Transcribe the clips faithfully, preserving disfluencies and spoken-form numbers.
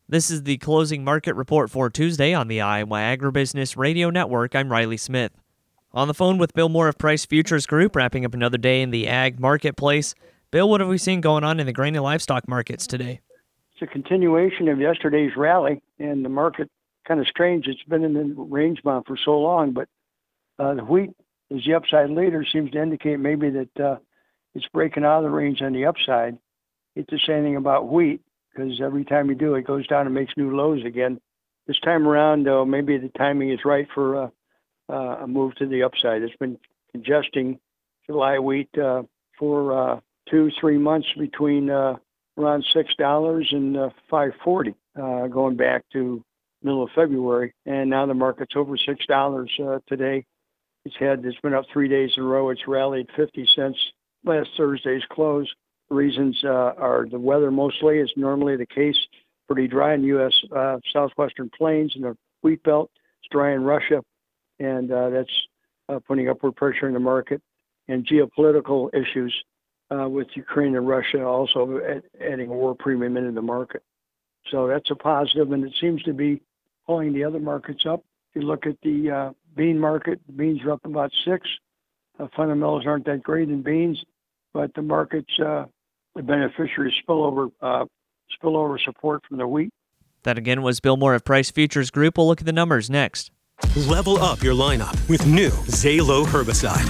This is the closing market report for Tuesday on the Iowa Agribusiness Radio Network. I'm Riley Smith. On the phone with Bill Moore of Price Futures Group, wrapping up another day in the ag marketplace. Bill, what have we seen going on in the grain and livestock markets today? It's a continuation of yesterday's rally, and the market, kind of strange. It's been in the range bound for so long, but uh, the wheat is the upside leader, seems to indicate maybe that uh, it's breaking out of the range on the upside. Hate to say anything about wheat, because every time you do, it goes down and makes new lows again. This time around, though, maybe the timing is right for uh, uh, a move to the upside. It's been congesting July wheat uh, for uh, two, three months between uh, around six dollars and uh, five forty, uh, going back to middle of February. And now the market's over six dollars uh, today. It's had, it's been up three days in a row. It's rallied fifty cents last Thursday's close. The reasons uh, are the weather mostly, is normally the case. Pretty dry in the U S uh, southwestern plains and the wheat belt. It's dry in Russia, and uh, that's uh, putting upward pressure in the market. And geopolitical issues uh, with Ukraine and Russia also add, adding a war premium into the market. So that's a positive, and it seems to be pulling the other markets up. If you look at the uh, bean market, the beans are up about six. Uh, fundamentals aren't that great in beans, but the market's uh, the beneficiary spillover uh, spillover support from the wheat. That again was Bill Moore of Price Futures Group. We'll look at the numbers next. Level up your lineup with new Zalo herbicide.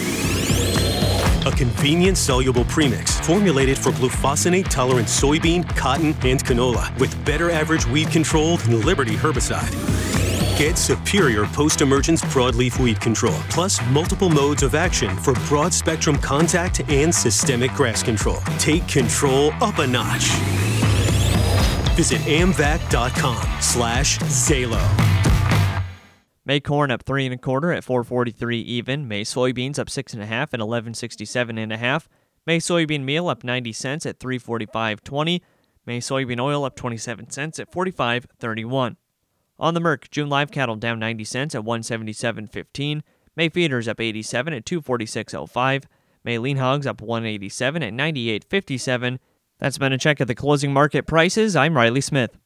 A convenient soluble premix formulated for glufosinate-tolerant soybean, cotton, and canola with better average weed control than Liberty herbicide. Get superior post-emergence broadleaf weed control, plus multiple modes of action for broad-spectrum contact and systemic grass control. Take control up a notch. Visit amvac.com slash Zalo. May corn up three and a quarter at four forty-three even. May soybeans up six and a half at eleven sixty-seven and a half. May soybean meal up ninety cents at three forty-five twenty. May soybean oil up twenty-seven cents at forty-five thirty-one. On the Merc, June live cattle down ninety cents at one seventy-seven fifteen. May feeders up eighty-seven at two forty-six oh five. May lean hogs up one eighty-seven at ninety-eight fifty-seven. That's been a check of the closing market prices. I'm Riley Smith.